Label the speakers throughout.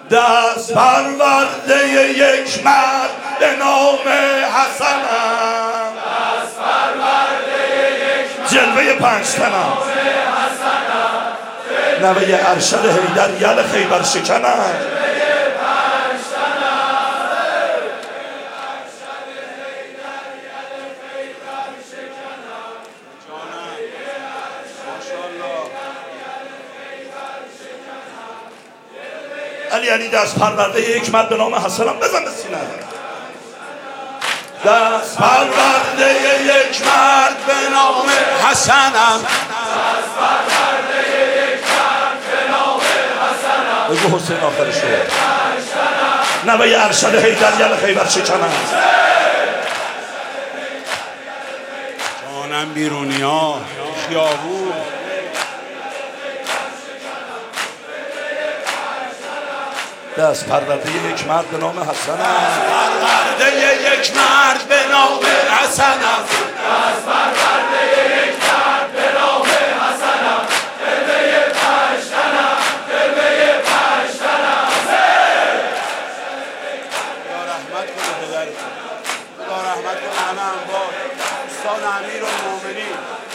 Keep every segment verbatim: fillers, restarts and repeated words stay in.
Speaker 1: دست پرورده یک مرد به نام حسنم،
Speaker 2: دست پرورده یک مرد
Speaker 1: جلوه پنجتنم، نوه ارشد حیدر یل خیبر شکنم. علی علی دست پرورده یک مرد به نام حسنم، بزن به سینه. دست پرورده یک مرد به نام حسنم،
Speaker 2: دست پرورده یک مرد به نام حسنم،
Speaker 1: بگو حسین آخرش رو. نوه ارشد حیدر یل خیبر شکنم.
Speaker 3: جانم بیرونی ها خیابون.
Speaker 1: دست پرورده یک مرد به نام حسنم،
Speaker 3: پرورده یک مرد به نام حسنم،
Speaker 2: دست پرورده یک مرد به نام حسنم، جلوه پنجتنم، جلوه پنجتنم.
Speaker 3: خدا رحمت کنه پدرتون، خدا رحمت کنه همه انبار دوستان امیرالمومنین.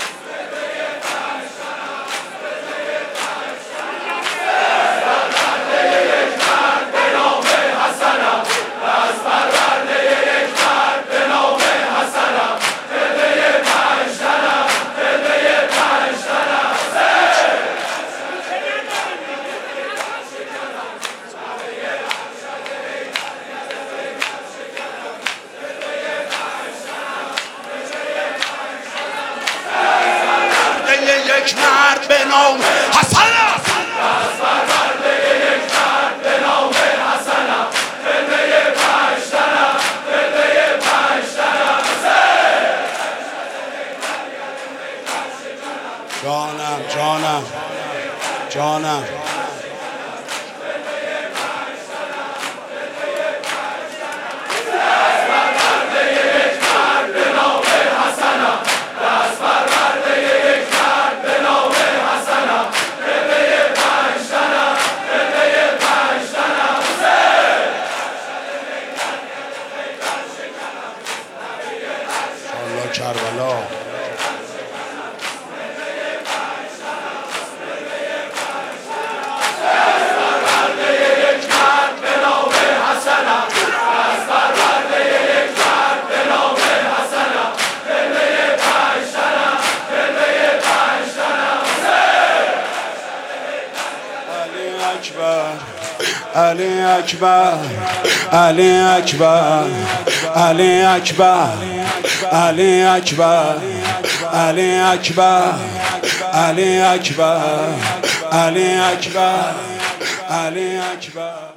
Speaker 3: یک مرد به نام حسنم،
Speaker 2: دست پرورده یک مرد به نام حسنم، جلوه پنجتنم، جلوه پنجتنم.
Speaker 3: جانم جانم جانم. کربلا علی اکبر علی اکبر علی اکبر علی اکبر علی اکبر علی اکبر علی اکبر علی اکبر.